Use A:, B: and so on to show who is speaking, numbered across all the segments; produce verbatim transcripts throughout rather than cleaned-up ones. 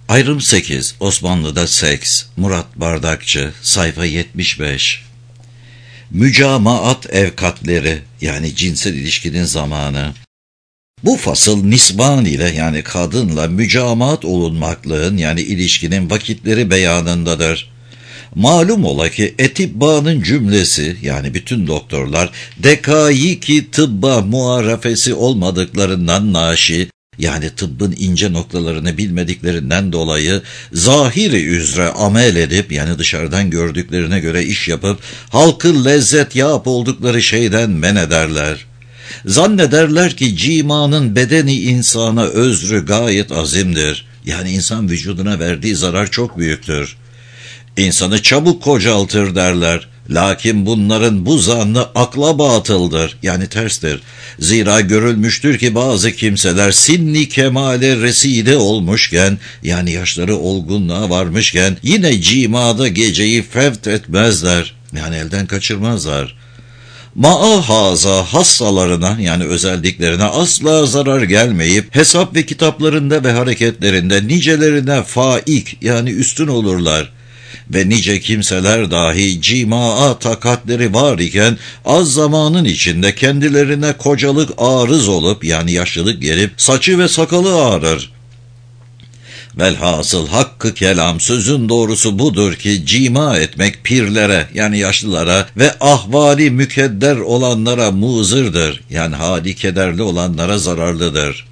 A: Ayrım sekiz. Osmanlı'da seks. Murat Bardakçı. Sayfa yetmiş beş. Mücamaat evkatleri, yani cinsel ilişkinin zamanı. Bu fasıl nisban ile, yani kadınla mücamaat olunmaklığın, yani ilişkinin vakitleri beyanındadır. Malum ola ki etibbanın cümlesi, yani bütün doktorlar dekayiki tıbba muarefesi olmadıklarından naşi, yani tıbbın ince noktalarını bilmediklerinden dolayı zahiri üzere amel edip, yani dışarıdan gördüklerine göre iş yapıp halkı lezzet yap oldukları şeyden men ederler. Zannederler ki cimanın bedeni insana özrü gayet azimdir. Yani insan vücuduna verdiği zarar çok büyüktür. İnsanı çabuk kocaltır derler. Lakin bunların bu zannı akla batıldır, yani terstir. Zira görülmüştür ki bazı kimseler sinni kemale reside olmuşken, yani yaşları olgunluğa varmışken yine cimada geceyi fevt etmezler, yani elden kaçırmazlar. Maahaza hassalarına, yani özelliklerine asla zarar gelmeyip hesap ve kitaplarında ve hareketlerinde nicelerine faik, yani üstün olurlar. Ve nice kimseler dahi cimaa takatleri var iken az zamanın içinde kendilerine kocalık arız olup, yani yaşlılık gelip saçı ve sakalı ağrır. Velhasıl hakkı kelam, sözün doğrusu budur ki cima etmek pirlere, yani yaşlılara ve ahvali mükedder olanlara muzırdır, yani hali kederli olanlara zararlıdır.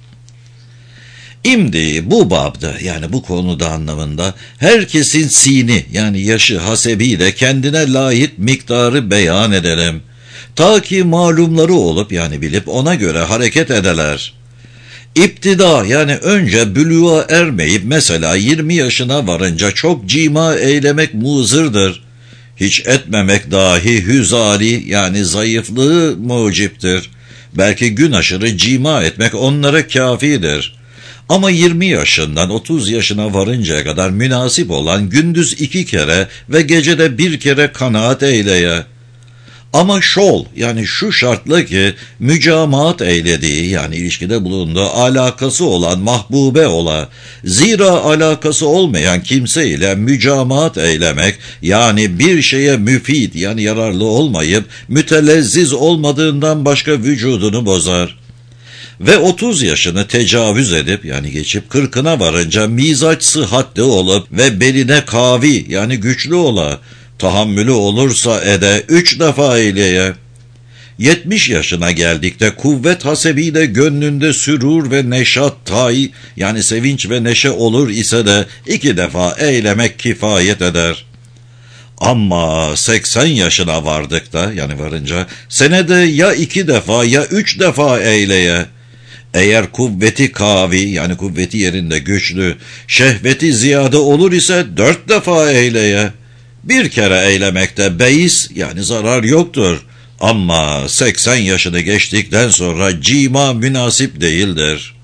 A: İmdi bu babda, yani bu konuda anlamında herkesin sini, yani yaşı hasebiyle kendine layık miktarı beyan edelim. Ta ki malumları olup, yani bilip ona göre hareket edeler. İptida, yani önce bülüğa ermeyip mesela yirmi yaşına varınca çok cima eylemek muzırdır. Hiç etmemek dahi hüzali, yani zayıflığı muciptir. Belki gün aşırı cima etmek onlara kafidir. Ama yirmi yaşından otuz yaşına varıncaya kadar münasip olan gündüz iki kere ve gecede bir kere kanaat eyleye. Ama şol, yani şu şartla ki mücamaat eylediği, yani ilişkide bulunduğu alakası olan mahbube ola. Zira alakası olmayan kimse ile mücamaat eylemek, yani bir şeye müfid, yani yararlı olmayıp mütelezziz olmadığından başka vücudunu bozar. Ve otuz yaşını tecavüz edip, yani geçip kırkına varınca mizaç sıhhatli olup ve beline kavi, yani güçlü ola, tahammülü olursa ede üç defa eyleye. Yetmiş yaşına geldikte kuvvet hasebiyle gönlünde sürur ve neşat tay, yani sevinç ve neşe olur ise de iki defa eylemek kifayet eder. Ama seksen yaşına vardıkta, yani varınca senede ya iki defa ya üç defa eyleye. Eğer kuvveti kavi, yani kuvveti yerinde güçlü, şehveti ziyade olur ise dört defa eyleye. Bir kere eylemekte beis, yani zarar yoktur. Ama seksen yaşını geçtikten sonra cima münasip değildir.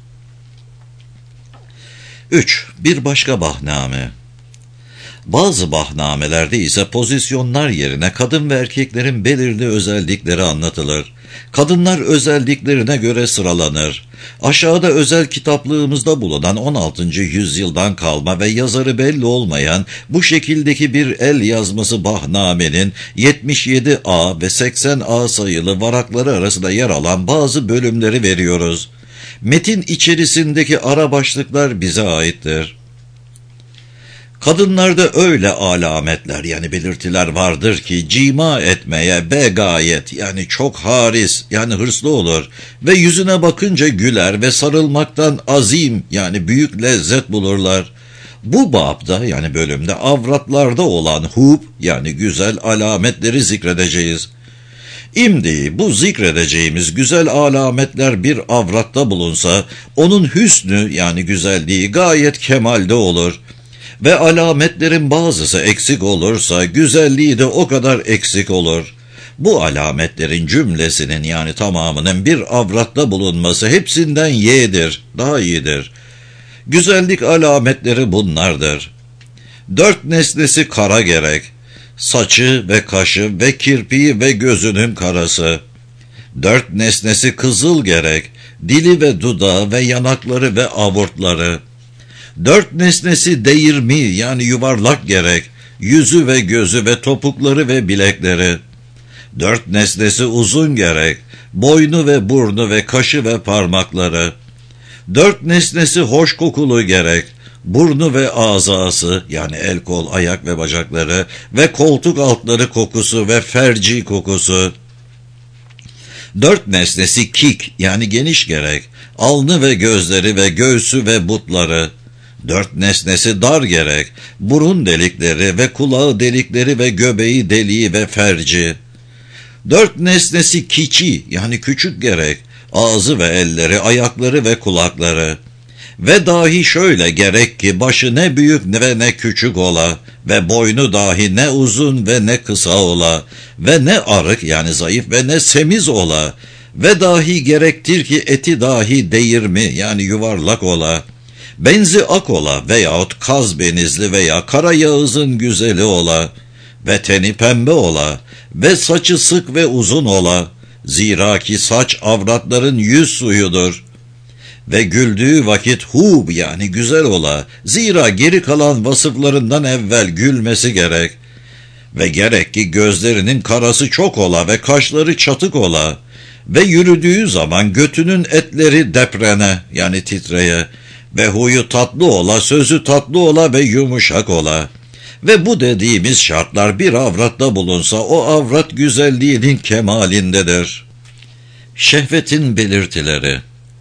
A: üç. Bir başka bahname. Bazı bahnamelerde ise pozisyonlar yerine kadın ve erkeklerin belirli özellikleri anlatılır. Kadınlar özelliklerine göre sıralanır. Aşağıda özel kitaplığımızda bulunan on altıncı yüzyıldan kalma ve yazarı belli olmayan bu şekildeki bir el yazması bahnamenin yetmiş yedi A ve seksen A sayılı varakları arasında yer alan bazı bölümleri veriyoruz. Metin içerisindeki ara başlıklar bize aittir. Kadınlarda öyle alametler, yani belirtiler vardır ki cima etmeye begayet, yani çok haris, yani hırslı olur ve yüzüne bakınca güler ve sarılmaktan azim, yani büyük lezzet bulurlar. Bu babda, yani bölümde avratlarda olan hub, yani güzel alametleri zikredeceğiz. İmdi bu zikredeceğimiz güzel alametler bir avratta bulunsa, onun hüsnü, yani güzelliği gayet kemalde olur. Ve alametlerin bazısı eksik olursa güzelliği de o kadar eksik olur. Bu alametlerin cümlesinin, yani tamamının bir avratta bulunması hepsinden yeğdir, daha iyidir. Güzellik alametleri bunlardır. Dört nesnesi kara gerek, saçı ve kaşı ve kirpiği ve gözünün karası. Dört nesnesi kızıl gerek, dili ve dudağı ve yanakları ve avurtları. Dört nesnesi değirmi yani yuvarlak gerek, yüzü ve gözü ve topukları ve bilekleri. Dört nesnesi uzun gerek, boynu ve burnu ve kaşı ve parmakları. Dört nesnesi hoş kokulu gerek, burnu ve azası yani el, kol, ayak ve bacakları ve koltuk altları kokusu ve ferci kokusu. Dört nesnesi kik yani geniş gerek, alnı ve gözleri ve göğsü ve butları. Dört nesnesi dar gerek, burun delikleri ve kulağı delikleri ve göbeği deliği ve ferci. Dört nesnesi kiçi yani küçük gerek, ağzı ve elleri, ayakları ve kulakları. Ve dahi şöyle gerek ki başı ne büyük ve ne küçük ola ve boynu dahi ne uzun ve ne kısa ola ve ne arık yani zayıf ve ne semiz ola ve dahi gerektir ki eti dahi değirmi yani yuvarlak ola, benzi ak ola veyahut kaz benizli veya kara yağızın güzeli ola ve teni pembe ola ve saçı sık ve uzun ola, zira ki saç avratların yüz suyudur. Ve güldüğü vakit hub yani güzel ola, zira geri kalan vasıflarından evvel gülmesi gerek. Ve gerek ki gözlerinin karası çok ola ve kaşları çatık ola ve yürüdüğü zaman götünün etleri deprene yani titreye ve huyu tatlı ola, sözü tatlı ola ve yumuşak ola. Ve bu dediğimiz şartlar bir avratta bulunsa o avrat güzelliğinin kemalindedir. Şehvetin belirtileri.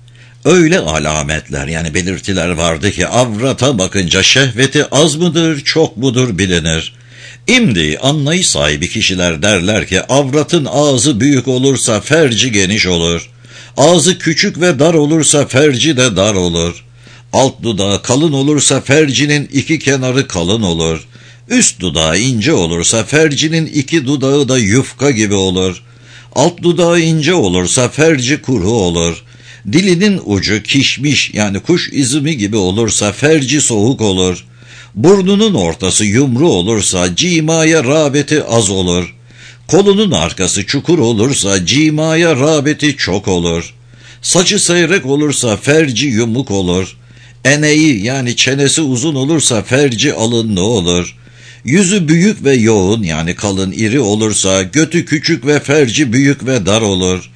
A: Öyle alametler yani belirtiler vardı ki avrata bakınca şehveti az mıdır çok mudur bilinir. İmdi anlayış sahibi kişiler derler ki avratın ağzı büyük olursa ferci geniş olur. Ağzı küçük ve dar olursa ferci de dar olur. Alt dudağı kalın olursa fercinin iki kenarı kalın olur. Üst dudağı ince olursa fercinin iki dudağı da yufka gibi olur. Alt dudağı ince olursa ferci kuru olur. Dilinin ucu kişmiş yani kuş izimi gibi olursa ferci soğuk olur. Burnunun ortası yumru olursa cimaya rağbeti az olur. Kolunun arkası çukur olursa cimaya rağbeti çok olur. Saçı seyrek olursa ferci yumuk olur. Eneği yani çenesi uzun olursa ferci alınlı olur. Yüzü büyük ve yoğun yani kalın iri olursa götü küçük ve ferci büyük ve dar olur.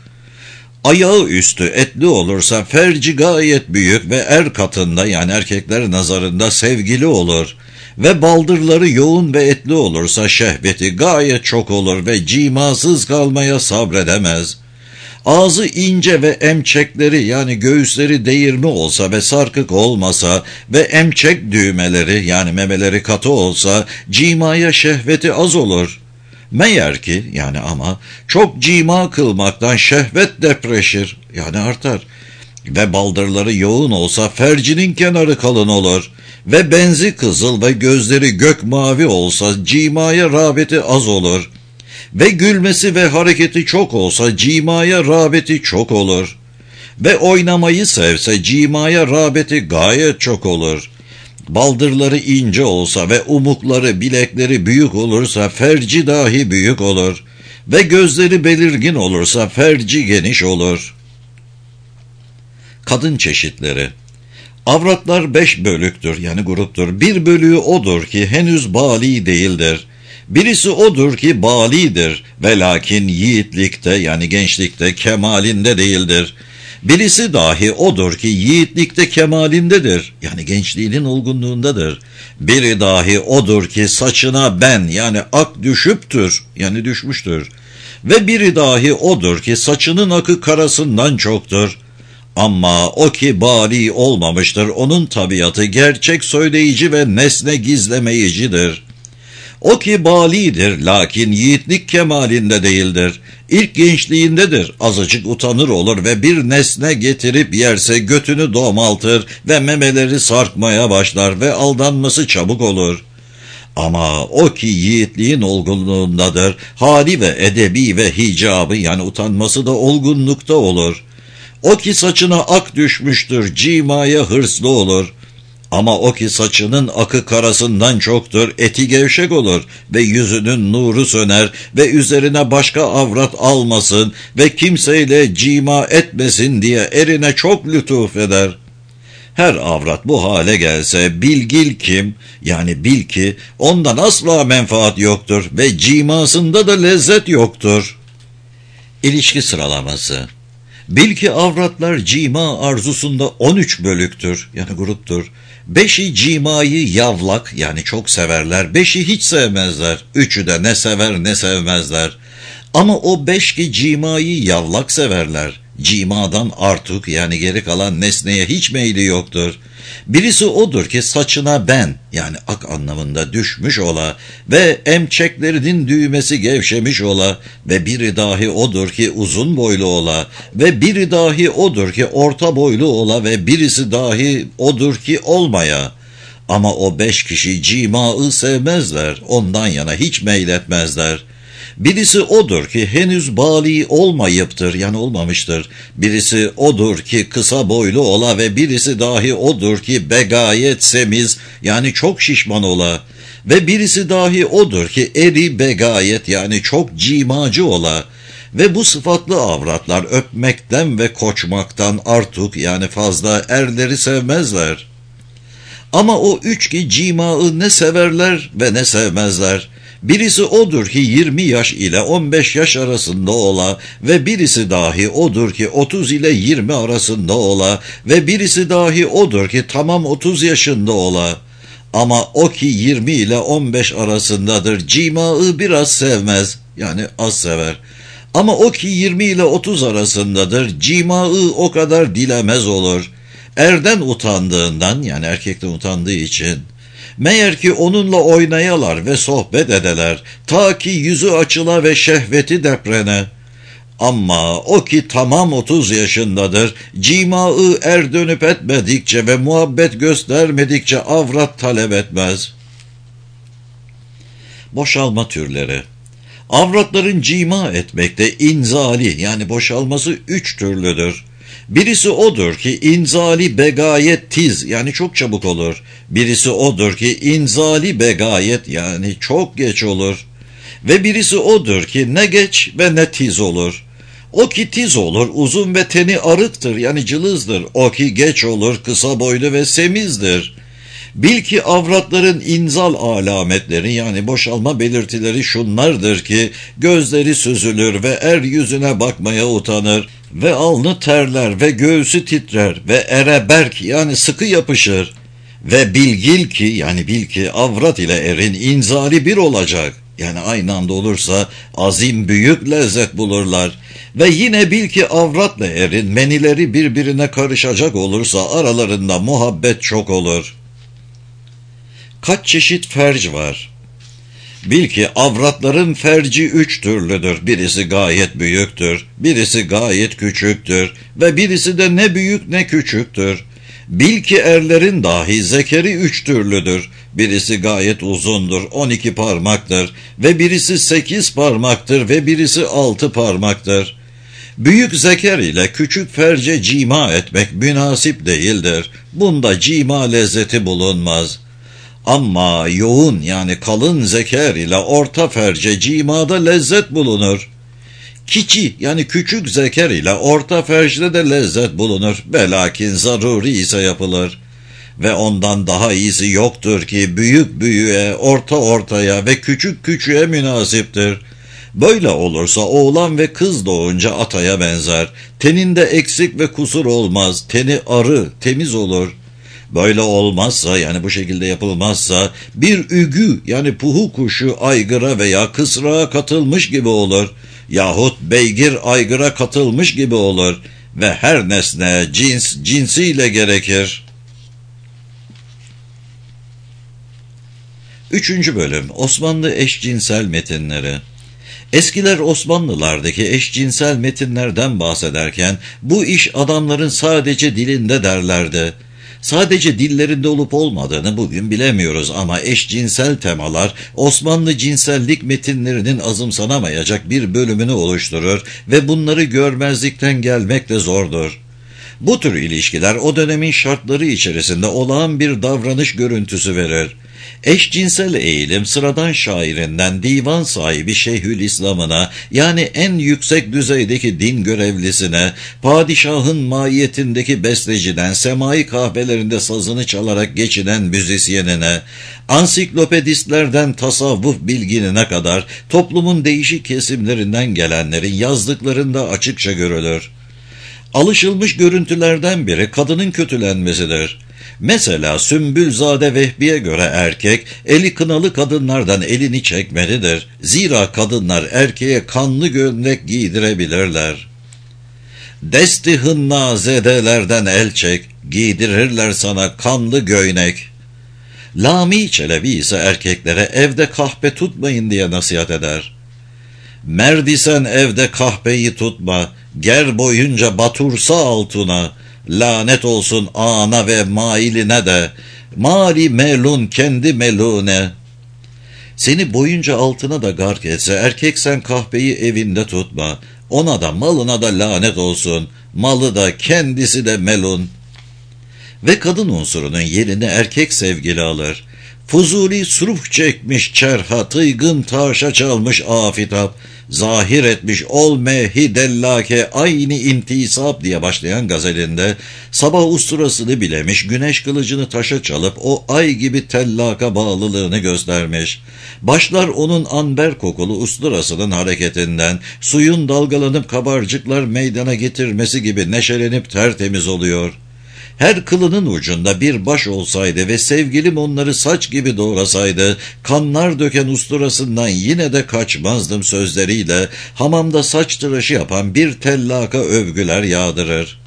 A: Ayağı üstü etli olursa ferci gayet büyük ve er katında yani erkekler nazarında sevgili olur. Ve baldırları yoğun ve etli olursa şehveti gayet çok olur ve cimasız kalmaya sabredemez. Ağzı ince ve emçekleri yani göğüsleri değirmi olsa ve sarkık olmasa ve emçek düğmeleri yani memeleri katı olsa cimaya şehveti az olur. Meğer ki yani ama çok cima kılmaktan şehvet depreşir yani artar. Ve baldırları yoğun olsa fercinin kenarı kalın olur. Ve benzi kızıl ve gözleri gök mavi olsa cimaya rağbeti az olur. Ve gülmesi ve hareketi çok olsa cimaya rağbeti çok olur. Ve oynamayı sevse cimaya rağbeti gayet çok olur. Baldırları ince olsa ve umukları bilekleri büyük olursa ferci dahi büyük olur. Ve gözleri belirgin olursa ferci geniş olur. Kadın çeşitleri. Avratlar beş bölüktür yani gruptur. Bir bölüğü odur ki henüz bali değildir. Birisi odur ki balidir ve lakin yiğitlikte yani gençlikte kemalinde değildir. Birisi dahi odur ki yiğitlikte kemalindedir yani gençliğinin olgunluğundadır. Biri dahi odur ki saçına ben yani ak düşüptür yani düşmüştür. Ve biri dahi odur ki saçının akı karasından çoktur. Ama o ki bali olmamıştır, onun tabiatı gerçek söyleyici ve nesne gizlemeyicidir. O ki balidir, lakin yiğitlik kemalinde değildir. İlk gençliğindedir, azıcık utanır olur ve bir nesne getirip yerse götünü domaltır ve memeleri sarkmaya başlar ve aldanması çabuk olur. Ama o ki yiğitliğin olgunluğundadır, hali ve edebi ve hicabı yani utanması da olgunlukta olur. O ki saçına ak düşmüştür, cimaya hırslı olur. Ama o ki saçının akı karasından çoktur, eti gevşek olur ve yüzünün nuru söner ve üzerine başka avrat almasın ve kimseyle cima etmesin diye erine çok lütuf eder. Her avrat bu hale gelse bilgil kim, yani bil ki ondan asla menfaat yoktur ve cimasında da lezzet yoktur. İlişki sıralaması. Bil ki avratlar cima arzusunda on üç bölüktür, yani gruptur. Beşi cimayı yavlak, yani çok severler, beşi hiç sevmezler, üçü de ne sever ne sevmezler. Ama o beş ki cimayı yavlak severler, cimadan artık, yani geri kalan nesneye hiç meyli yoktur. Birisi odur ki saçına ben, yani ak anlamında düşmüş ola ve emçeklerinin düğmesi gevşemiş ola ve biri dahi odur ki uzun boylu ola ve biri dahi odur ki orta boylu ola ve birisi dahi odur ki olmaya. Ama o beş kişi cimaı sevmezler, ondan yana hiç meyletmezler. Birisi odur ki henüz bali olmayıptır, yani olmamıştır. Birisi odur ki kısa boylu ola ve birisi dahi odur ki begayet semiz, yani çok şişman ola. Ve birisi dahi odur ki eri begayet, yani çok cimacı ola. Ve bu sıfatlı avratlar öpmekten ve koçmaktan artık, yani fazla erleri sevmezler. Ama o üç ki cimaı ne severler ve ne sevmezler. Birisi odur ki yirmi yaş ile on beş yaş arasında ola ve birisi dahi odur ki otuz ile yirmi arasında ola ve birisi dahi odur ki tamam otuz yaşında ola. Ama o ki yirmi ile on beş arasındadır, cimaı biraz sevmez, yani az sever. Ama o ki yirmi ile otuz arasındadır, cimaı o kadar dilemez olur. Erden utandığından, yani erkekten utandığı için, meğer ki onunla oynayalar ve sohbet edeler, ta ki yüzü açıla ve şehveti deprene. Ama o ki tamam otuz yaşındadır, cimaı er dönüp etmedikçe ve muhabbet göstermedikçe avrat talep etmez. Boşalma türleri. Avratların cima etmekte inzali, yani boşalması üç türlüdür. Birisi odur ki inzali begayet tiz, yani çok çabuk olur. Birisi odur ki inzali begayet, yani çok geç olur. Ve birisi odur ki ne geç ve ne tiz olur. O ki tiz olur, uzun ve teni arıktır, yani cılızdır. O ki geç olur, kısa boylu ve semizdir. Bil ki avratların inzal alametleri, yani boşalma belirtileri şunlardır ki gözleri süzülür ve er yüzüne bakmaya utanır ve alnı terler ve göğsü titrer ve ere berk, yani sıkı yapışır. Ve bilgil ki, yani bil ki avrat ile erin inzali bir olacak, yani aynı anda olursa azim büyük lezzet bulurlar. Ve yine bil ki avratla erin menileri birbirine karışacak olursa aralarında muhabbet çok olur. Kaç çeşit ferc var? Bil ki avratların ferci üç türlüdür. Birisi gayet büyüktür, birisi gayet küçüktür ve birisi de ne büyük ne küçüktür. Bil ki erlerin dahi zekeri üç türlüdür. Birisi gayet uzundur, on iki parmaktır ve birisi sekiz parmaktır ve birisi altı parmaktır. Büyük zeker ile küçük ferce cima etmek münasip değildir. Bunda cima lezzeti bulunmaz. Ama yoğun, yani kalın zeker ile orta ferce cimada lezzet bulunur. Kiçi, yani küçük zeker ile orta fercde de lezzet bulunur. Velakin zaruri ise yapılır. Ve ondan daha iyisi yoktur ki büyük büyüğe, orta ortaya ve küçük küçüğe münasiptir. Böyle olursa oğlan ve kız doğunca ataya benzer. Teninde eksik ve kusur olmaz. Teni arı, temiz olur. Böyle olmazsa, yani bu şekilde yapılmazsa bir ügü, yani puhu kuşu aygıra veya kısrağa katılmış gibi olur. Yahut beygir aygıra katılmış gibi olur. Ve her nesne cins cinsiyle gerekir. Üçüncü bölüm Osmanlı eşcinsel metinleri. Eskiler Osmanlılardaki eşcinsel metinlerden bahsederken bu iş adamların sadece dilinde derlerdi. Sadece dillerinde olup olmadığını bugün bilemiyoruz ama eşcinsel temalar Osmanlı cinsellik metinlerinin azımsanamayacak bir bölümünü oluşturur ve bunları görmezlikten gelmek de zordur. Bu tür ilişkiler o dönemin şartları içerisinde olağan bir davranış görüntüsü verir. Eşcinsel eğilim sıradan şairinden divan sahibi Şeyhülislam'ına, yani en yüksek düzeydeki din görevlisine, padişahın mahiyetindeki besteciden, semai kahvelerinde sazını çalarak geçinen müzisyenine, ansiklopedistlerden tasavvuf bilginine kadar toplumun değişik kesimlerinden gelenlerin yazdıklarında açıkça görülür. Alışılmış görüntülerden biri kadının kötülenmesidir. Mesela Sümbülzade Vehbi'ye göre erkek, eli kınalı kadınlardan elini çekmelidir. Zira kadınlar erkeğe kanlı gömlek giydirebilirler. Desti hınnazedelerden el çek, giydirirler sana kanlı göйnek. Lami Çelebi ise erkeklere evde kahpe tutmayın diye nasihat eder. Merdi sen evde kahpeyi tutma, ger boyunca batursa altına, lanet olsun ana ve mailine de, mali melun kendi melune. Seni boyunca altına da gark etse, erkek sen kahpeyi evinde tutma, ona da malına da lanet olsun, malı da kendisi de melun. Ve kadın unsurunun yerini erkek sevgili alır. Fuzuli suruh çekmiş çerha, tıygın taşa çalmış afitap, zahir etmiş ol mehi dellake aynı intisap diye başlayan gazelinde, sabah usturasını bilemiş, güneş kılıcını taşa çalıp o ay gibi tellaka bağlılığını göstermiş. Başlar onun anber kokulu usturasının hareketinden, suyun dalgalanıp kabarcıklar meydana getirmesi gibi neşelenip tertemiz oluyor. Her kılının ucunda bir baş olsaydı ve sevgilim onları saç gibi doğrasaydı, kanlar döken usturasından yine de kaçmazdım sözleriyle hamamda saç tıraşı yapan bir tellaka övgüler yağdırır.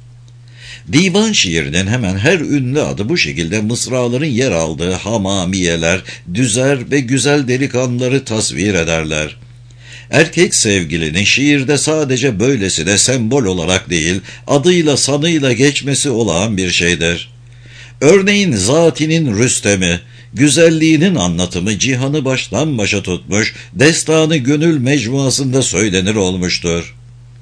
A: Divan şiirinin hemen her ünlü adı bu şekilde mısraların yer aldığı hamamiyeler, düzer ve güzel delikanlıları tasvir ederler. Erkek sevgilinin şiirde sadece böylesine sembol olarak değil, adıyla sanıyla geçmesi olağan bir şeydir. Örneğin zatinin Rüstem'i, güzelliğinin anlatımı cihanı baştan başa tutmuş, destanı gönül mecmuasında söylenir olmuştur.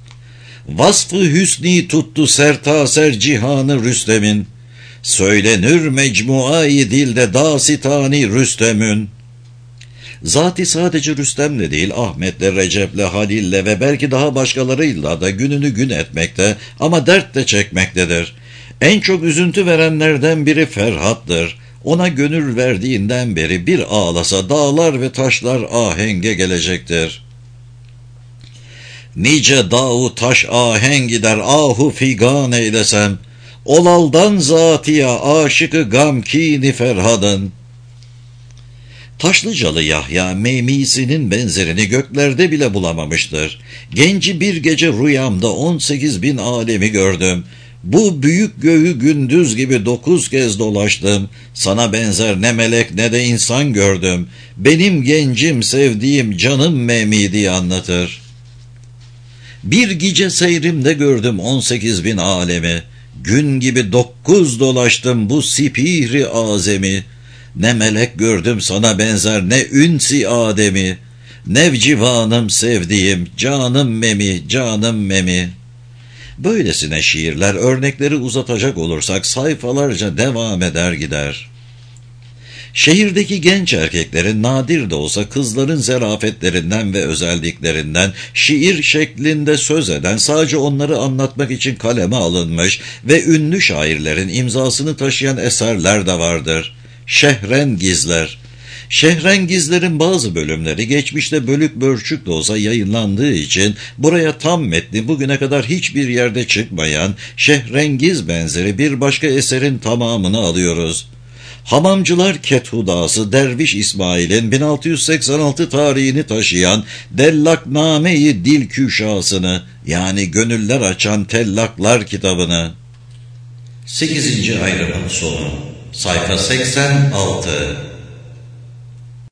A: Vasfı hüsni tuttu sertaser cihanı Rüstem'in, söylenir mecmuayı dilde dasitani Rüstem'ün. Zati sadece Rüstem'le değil, Ahmet'le, Recep'le, Halil'le ve belki daha başkalarıyla da gününü gün etmekte ama dert de çekmektedir. En çok üzüntü verenlerden biri Ferhat'tır. Ona gönül verdiğinden beri bir ağlasa dağlar ve taşlar ahenge gelecektir. Nice dağı taş ahen gider ahu figan eylesem, olaldan zatiya aşıkı gamkini Ferhad'ın. Taşlıcalı Yahya memisinin benzerini göklerde bile bulamamıştır. Genci bir gece rüyamda on sekiz bin alemi gördüm. Bu büyük göğü gündüz gibi dokuz kez dolaştım. Sana benzer ne melek ne de insan gördüm. Benim gencim sevdiğim canım memi diye anlatır. Bir gece seyrimde gördüm on sekiz bin alemi. Gün gibi dokuz dolaştım bu sipihri azemi. Ne melek gördüm sana benzer ne ünsi Adem'i, nevcivanım sevdiğim, canım memi, canım memi. Böylesine şiirler, örnekleri uzatacak olursak sayfalarca devam eder gider. Şehirdeki genç erkeklerin nadir de olsa kızların zerafetlerinden ve özelliklerinden şiir şeklinde söz eden, sadece onları anlatmak için kaleme alınmış ve ünlü şairlerin imzasını taşıyan eserler de vardır. Şehrengizler. Şehrengizlerin bazı bölümleri geçmişte bölük bölçük de olsa yayınlandığı için buraya tam metni bugüne kadar hiçbir yerde çıkmayan Şehrengiz benzeri bir başka eserin tamamını alıyoruz. Hamamcılar Kethudası Derviş İsmail'in bin altı yüz seksen altı tarihini taşıyan Dellakname-i Dilküşasını, yani gönüller açan tellaklar kitabını. sekizinci ayrımın sonu. Sayfa seksen altı.